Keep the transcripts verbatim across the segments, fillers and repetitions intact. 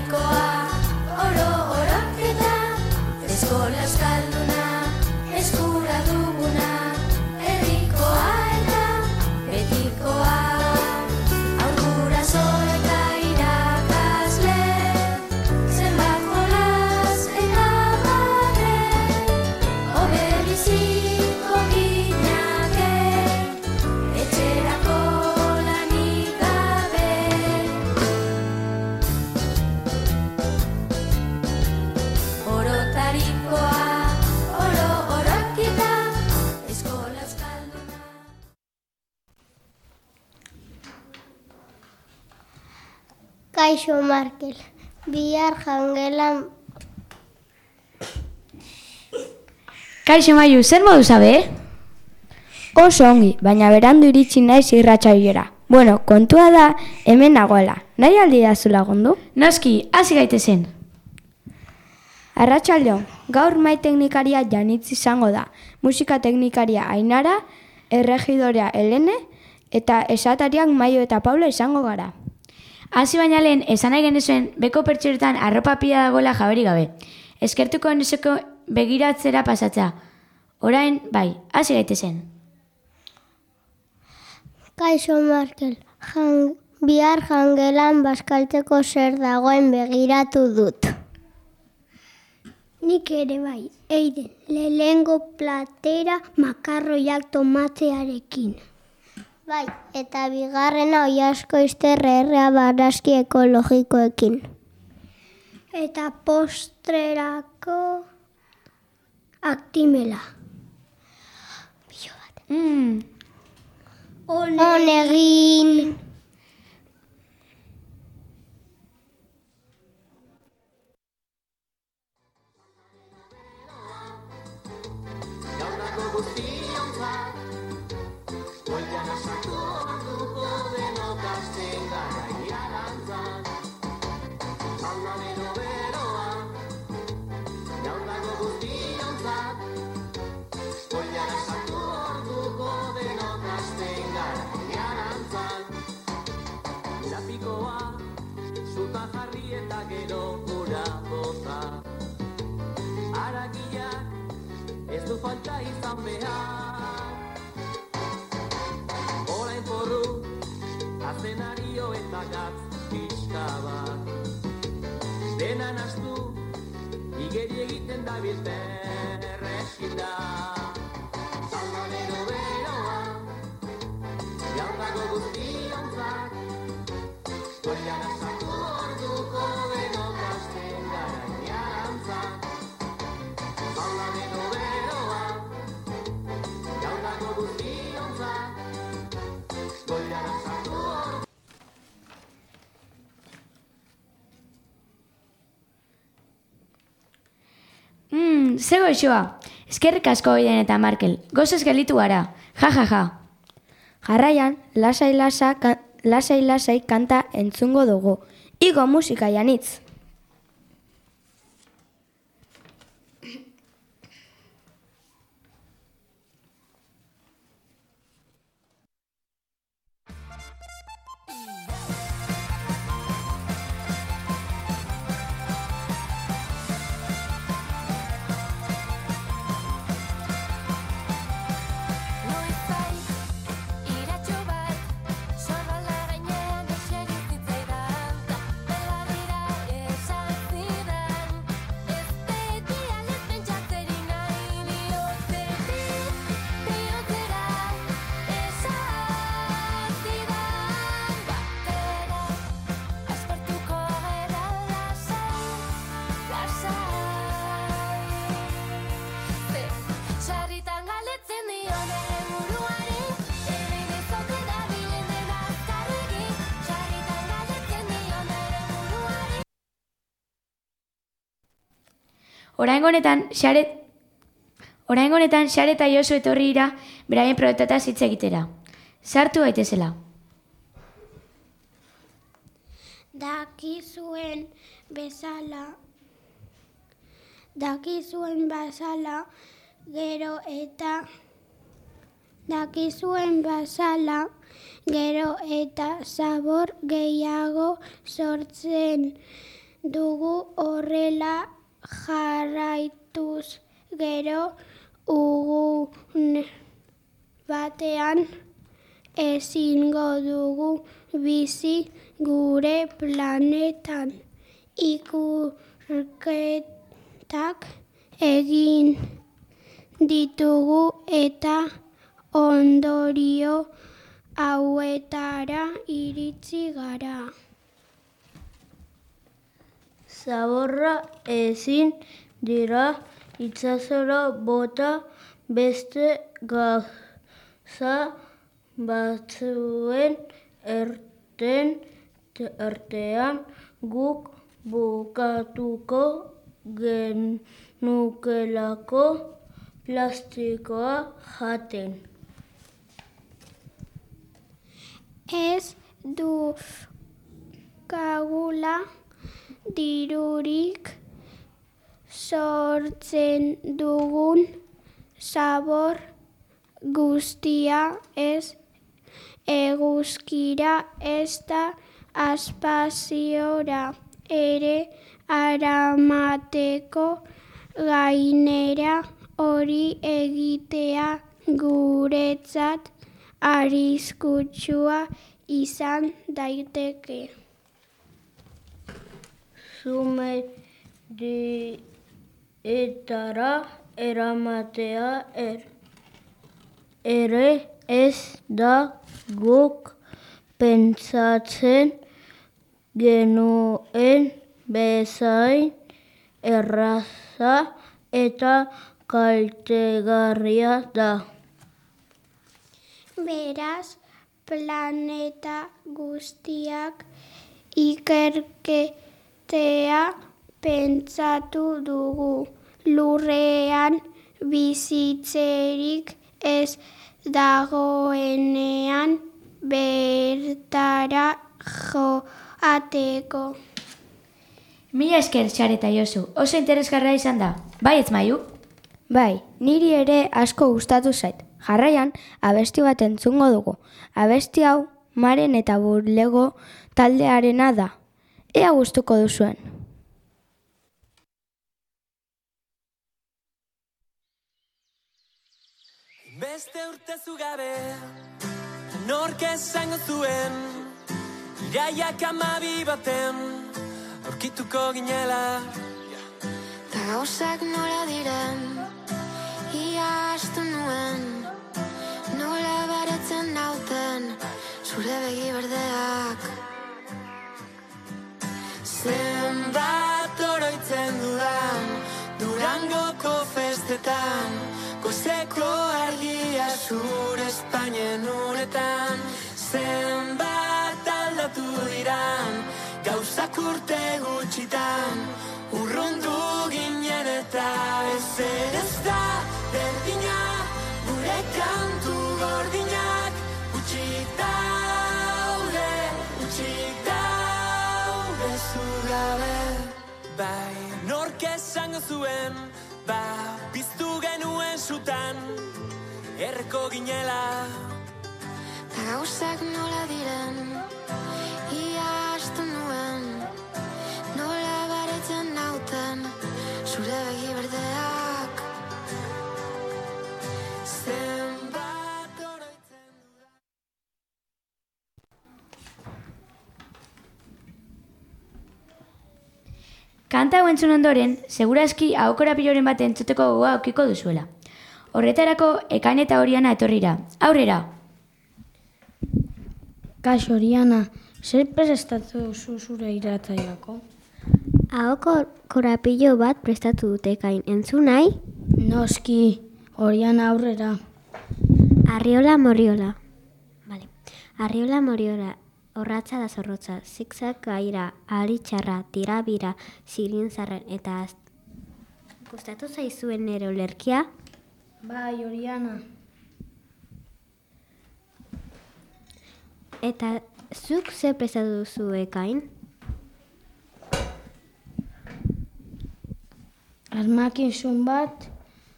Orotarikoa, oro oroketa, eskola euskalduna, eskura duguna, herrikoa eta betikoa. Aurguraso eta irakasle, zenbat jolas eta barre, hobe biziko ginake, etxerako lanik gabe. Orotarikoa, oro oroketa, eskola euskalduna. Kaixo Markel, bihar jangelan. Kaixo Maiu, zer modu zabe? Oso ongi, baina berandu iritsi naiz irratsaioera. Bueno, kontua da, hemen nagoela. Nahi aldi dazu lagundu? Noski, hasi gaitezen. Arratsaldeon, gaur mai teknikaria Janitz izango da. Musika teknikaria Ainara, erregidorea Helene eta esatariak Maio eta Paula izango gara. Hasi baina lehen, esan nahi genezuen beko pertsonetan arropa pila dagoela jaberi gabe. Eskertuko nezeko begiratzera pasatzea. Orain, bai, hasi gaitezen. Kaixo Markel, jan, bihar jangelan bazkaltzeko zer dagoen begiratu dut. Nik ere bai, eiden, lehengo platera makarroiak tomatearekin. Bai, eta bigarrena oiasko izterrerrea barazki ekologikoekin. Eta postrerako aktimela. Mm. Honegin. Falta izan behar orain porru azenario eta gatz pixka bat dena nastu igeri egiten da bilterreskinda salmanero beroa gaur dago guztiontzat goian asatu orduko denok hasten gara iniarantzat salmanero beroa gaur dago guztiontzat goian asatu orduko. Mm, ze goxoa. Eskerrik asko Oiden eta Markel. Gozez gelitu gara. Ja, ja, ja. Jarraian, lasai lasa, ka, lasai lasai kanta entzungo dugu. Igo musika Janitz. Oraingo honetan, Xaret Oraingo honetan Xare eta Josu etorri dira beraien proiektuetaz hitz egitera. Sartu gaitezela. Dakizuen bezala Dakizuen bezala gero eta Dakizuen bezala gero eta zabor gehiago sortzen dugu horrela jarraituz gero ugun batean ezingo dugu bizi gure planetan. Ikurketak egin ditugu eta ondorio hauetara iritsi gara. Zaborra ezin dira itsasora bota beste gauza batzuen erten artean guk bukatuko genukelako plastikoa jaten. Ez dukagula dirurik sortzen dugun zabor guztia ez eguzkira ezta espaziora ere aramateko, gainera hori egitea guretzat arriskutsua izan daiteke. Sumedietara eramatea er, ere ez da guk pentsatzen genuen bezain erraza eta kaltegarria da. Beraz, planeta guztiak ikerketea pentsatu dugu. Lurrean bizitzerik ez dagoenean bertara joateko. Mila esker, Xare eta Josu, oso interesgarria izan da. Bai, ez Maiu? Bai, niri ere asko gustatu zait. Jarraian, abesti bat entzungo dugu. Abesti hau, Maren eta Burlego taldearena da. Ea gustuko duzuen. Beste urtezu gabe, nork esango zuen, iraiak amabi baten, aurkituko ginela. Ta gauzak nola diren, ia astu nuen, nola baretzen nauten, zure begi berdeak. Zenbat oroitzen dudan, Durangoko festetan, gozeko argia zure Espainien uretan. Zenbat aldatu diran, gauzak urte gutxitan, urrundu ginen eta ezer ez da berdina, gure kantu gordinak, utxik daude, utxik daude zu gabe. Bai, nork esango zuen, ba, piztu genuen sutan, erreko ginela. Ta gauzak nola diren, ia astu nuen, nola baretzen nauten, zure begi berdeak. Zenbat oroitzen dudan. Kanta hau entzun ondoren, segurazki ahokorapiloren bat entzuteko gogoa aukiko duzuela. Horretarako, Ekain eta Oriana etorrira. Aurrera! Kaixo, Oriana, zer prestatu duzu zure irratsaioako? Ahoko korapilo bat prestatu dute Ekain. Entzun nahi? Noski, Oriana aurrera. Arriola moriola. Vale. Arriola moriola. Orratza da zorrotza, zigzag gaira, aritxarra, tirabira, zirinzarren eta az... Gustatu zaizuen nere olerkia? Bai, Oriana. Eta zuk ze prestatu duzu Ekain? Asmakizun bat...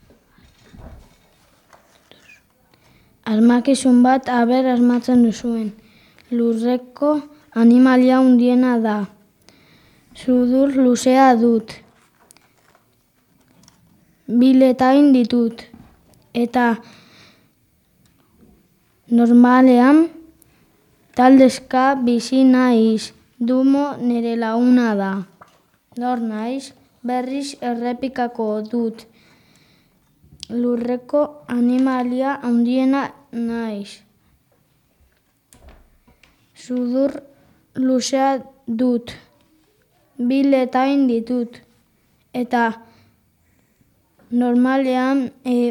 Asmakizun bat aber asmatzen duzuen. Lurreko animalia handiena da. Sudur luzea dut. Biletain ditut. Eta normalean taldezka bizi naiz. Dumo nire laguna da. Nor naiz, berriz errepikako dut. Lurreko animalia handiena naiz. Sudur luzea dut. Biletain ditut. Eta normalean e,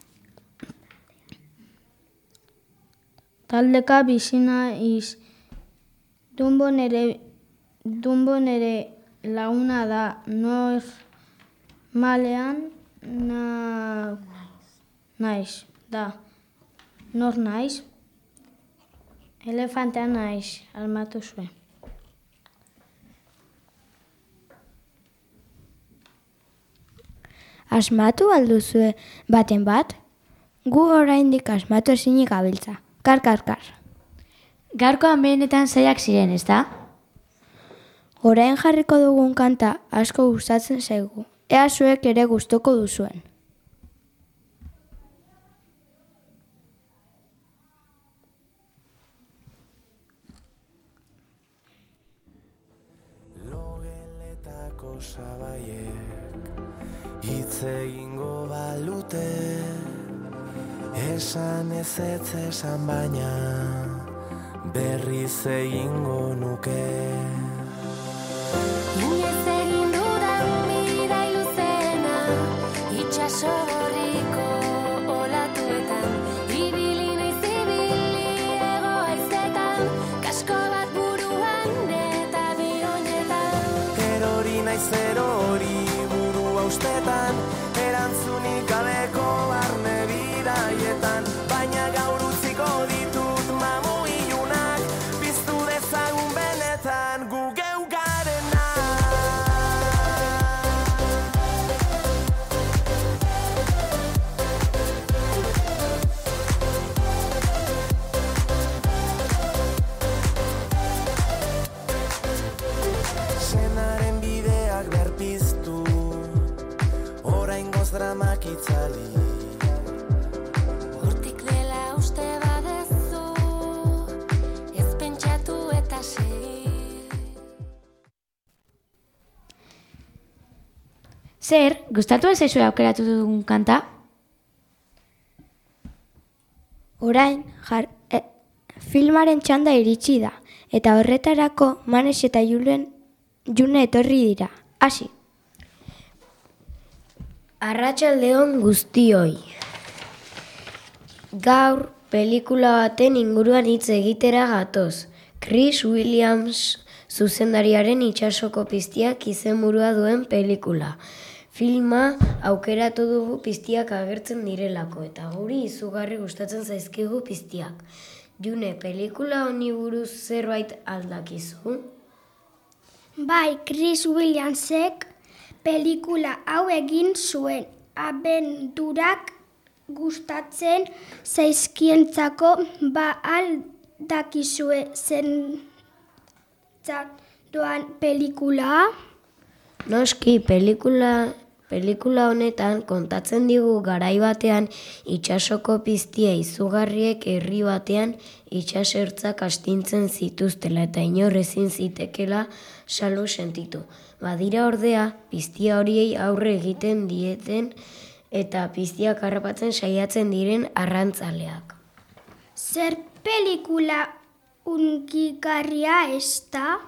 taldeka bizi naiz. Dumbo nere, dumbo nere laguna da. Normalean na, naiz. Da. Nor naiz? Elefantea naiz, almatu zuen. Asmatu alduzue baten bat? Gu oraindik asmatu ezinik gabiltza. Kar, kar, kar. Gaurkoan benetan zailak ziren, ezta? Orain jarriko dugun kanta asko gustatzen zaigu. Ea zuek ere gustoko duzuen. Logeletako sabaiek hitz egingo balute, esan ezetz esan baina berriz egingo nuke. Inoiz egin dudan bidai luzena, itxaso gorriko olatuetan, ibili naiz ibili ego haizetan, kasko bat buruan eta bi oinetan. Erori naiz erori burua ustetan, erantzunik gabeko barne bidaietan, baina gaur utziko ditut mamu ilunak, piztu dezagun benetan gu geu garena. Senaren bideak berpiztu, oraingoz dramak itzali. Hortik dela uste badezu, ez pentsatu eta segi. Zer, gustatu ez zaizue aukeratu dugun kanta? Orain, jar, e, filmaren txanda iritsi da, eta horretarako Manes eta Julen June etorri dira. Hasi. Arratsaldeon guztioi. Gaur pelikula baten inguruan hitz egitera gatoz. Chris Williams zuzendariaren Itsasoko piztiak izenburua duen pelikula. Filma aukeratu dugu piztiak agertzen direlako eta guri izugarri gustatzen zaizkigu piztiak. June, pelikula honi buruz zerbait aldakizu? Bai, Chris Williamsek pelikula hau egin zuen. Abendurak gustatzen zaizkientzako ba aldakizue zentzat doan pelikula. Noski, pelikula, pelikula honetan kontatzen digu garai batean itsasoko piztia izugarriek herri batean itsasertzak astintzen zituztela eta inor ezin zitekela salu sentitu. Badira ordea, piztia horiei aurre egiten dieten eta piztiak harrapatzen saiatzen diren arrantzaleak. Zer pelikula unkigarria ez da?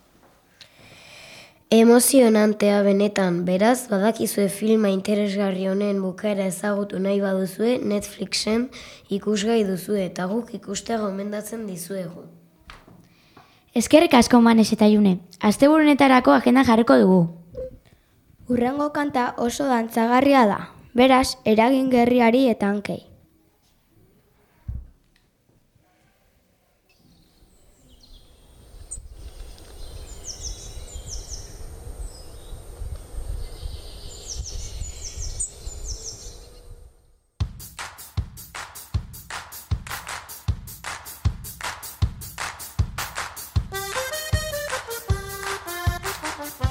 Emozionantea benetan, beraz, badakizue filma interesgarri honen bukaera ezagutu nahi baduzue, Netflixen ikusgai duzue eta guk ikustea gomendatzen dizuegu. Eskerrik asko Manes eta June. Asteburunetarako agenda jarriko dugu. Hurrengo kanta oso dantzagarria da. Beraz, eragingerriari eta hankei. Thank you.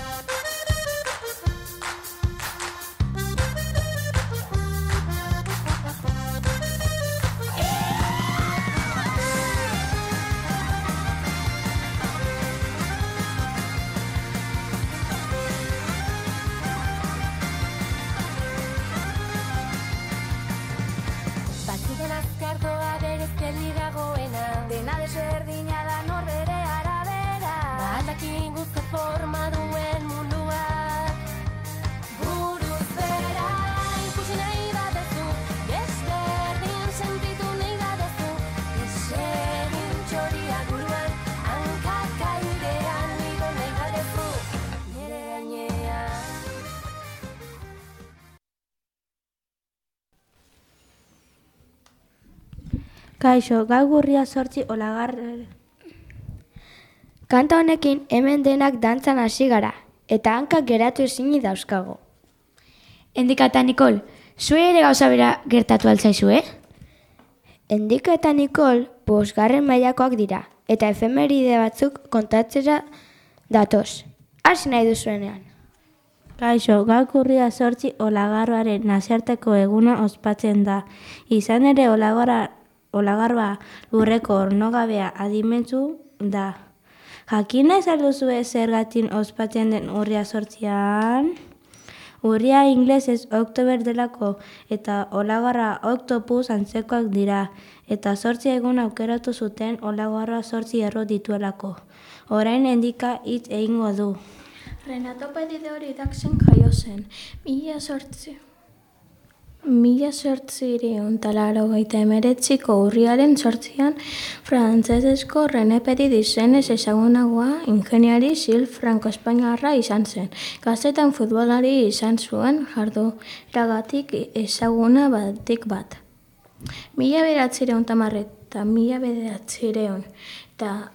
Kaixo, gaur gurria sortzi olagar... Kanta honekin hemen denak dantzan hasi gara, eta hankak geratu ezin dauzkago. Endika eta Nikol, zue ere gauza bera gertatu altzaizu, eh? Endika eta Nikol bosgarren mailakoak dira, eta efemeride batzuk kontatzera datoz. Hasi nahi duzuenean. Kaixo, gaur gurria sortzi olagarroaren nazioarteko eguna ospatzen da. Izan ere olagarra, olagarroa lurreko ornogabea adimentzu da. Jakin nahi zalduzue zergatin ospatzen den urria sortzian? Urria inglesez oktober delako eta olagarra octopus antzekoak dira, eta sortzi egun aukeratu zuten olagarra sortzi erro dituelako. Orain endika hitz egingo du. Renato Pedide hori dakzen jaio zen, mila sortzi. Mila sortzireun talaro gaita emeretziko urriaren sortzian frantzesezko René Pedide izenez ezagunagoa ingeniari sil franko-espainiarra izan zen. Gaztetan futbolari izan zuen jardueragatik ezaguna batik bat. Mila beratzireun tamarreta, mila beratzireun eta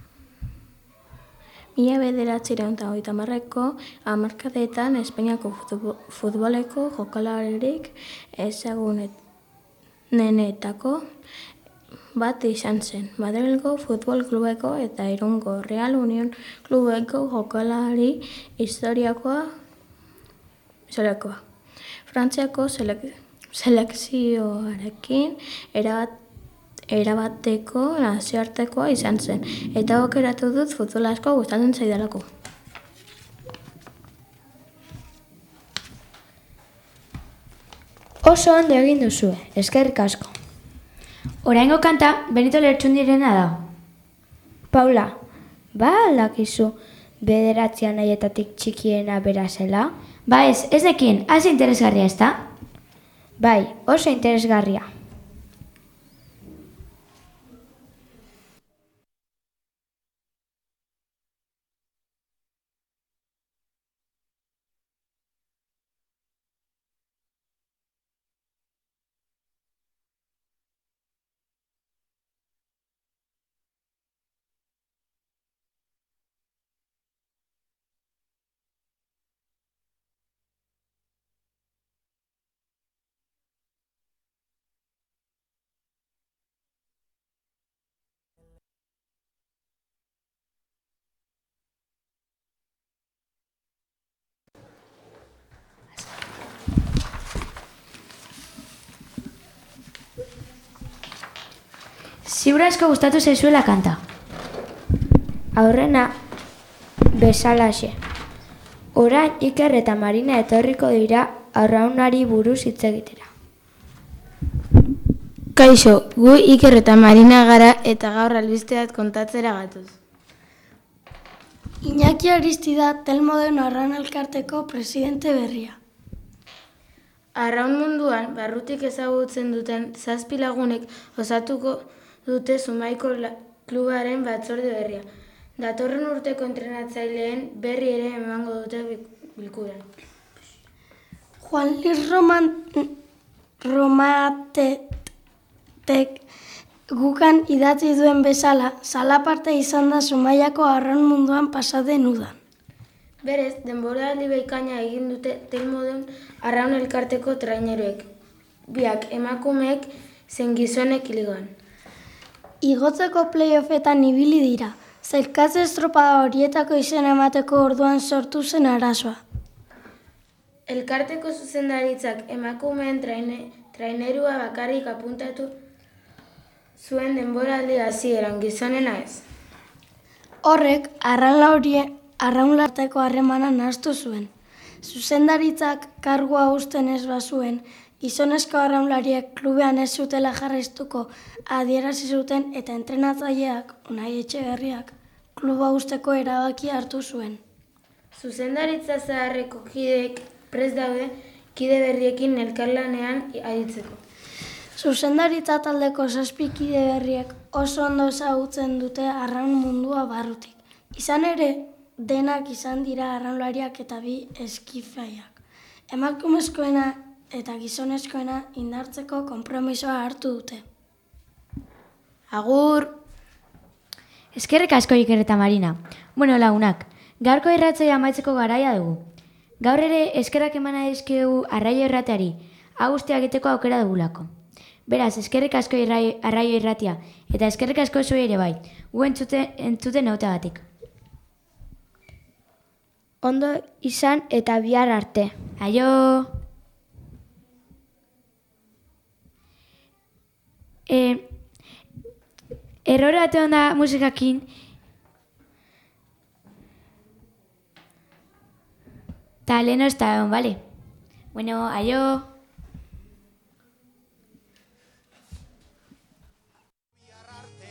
Mila bederatzireun eta hogeita hamarreko hamarkadetan Espainiako futboleko jokalaririk ezagunenetako bat izan zen. Madrilgo futbol klubeko eta Irungo Real Union klubeko jokalari historiakoa historiakoa. Frantziako selek, selekzioarekin erabat erabateko nazioartekoa izan zen, eta aukeratu dut futbol asko gustatzen zaidalako. Oso ondo egin duzue, eskerrik asko. Oraingo kanta Benito Lertxundirena da. Paula, ba aldakizu bederatzian nahietatik txikiena bera zela? Ba ez, ez nekien, hasi interesgarria ez da? Bai, oso interesgarria. Ziur asko gustatu zaizuela kanta. Aurrena bezalaxe. Orain Iker eta Marina etorriko dira arraunari buruz hitz egitera. Kaixo, gu Iker eta Marina gara eta gaur albisteat kontatzera gatoz. Iñaki Aristida Telmoden Arraun Elkarteko presidente berria. Arraun munduan barrutik ezagutzen duten zazpi lagunek osatuko dute Zumaiko klubaren batzorde berria. Datorren urteko entrenatzaileen berri ere emango dute bilkuran. Juan Luis Roman, Romatetek gukan idatzi duen bezala, salaparte izan da Zumaiako arraun munduan pasaden udan. Berez, denboraldi bikaina egin dute Telmoden Arraun Elkarteko traineroek. Biak emakumeek zen gizonek ligan. Igotzeko playoffetan ibili dira, zailkatze estropada horietako izena emateko orduan sortu zen arazoa. Elkarteko zuzendaritzak emakumeen traine, trainerua bakarrik apuntatu zuen denboraldi hasieran gizonena ez. Horrek, arraunlarteko harremana nahastu zuen. Zuzendaritzak kargua uzten ez bazuen, gizonezko arraunlariek klubean ez zutela jarraiztuko adierazi zuten eta entrenatzaileak, Unai Etxeberriak, kluba uzteko erabakia hartu zuen. Zuzendaritza zaharreko kideek prest daude kide berriekin elkarlanean aritzeko. Zuzendaritza taldeko zazpi kide berriek oso ondo ezagutzen dute arraun mundua barrutik. Izan ere, denak izan dira arraunlariak eta bi eskifaiak. Emakumezkoena eta gizonezkoena indartzeko konpromisoa hartu dute. Agur! Eskerrik asko Iker eta Marina. Bueno, lagunak, gaurko irratzoia amaitzeko garaia dugu. Gaur ere eskerrak emana dizkiegu Arraio Irratiari, hau guztia egiteko aukera dugulako. Beraz, eskerrik asko irrai, Arraio Irratia, eta eskerrik asko zuei ere bai, gu entzute, entzuten nautagatik. Ondo izan eta bihar arte. Aio! Eh, errore bate onda musikakin. Ta leheno ez da egon, bale? Bueno, aio!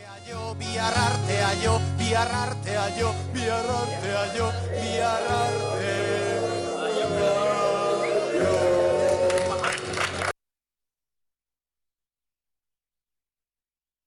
Bihar artea jo, bihar artea jo, bihar artea jo, bihar artea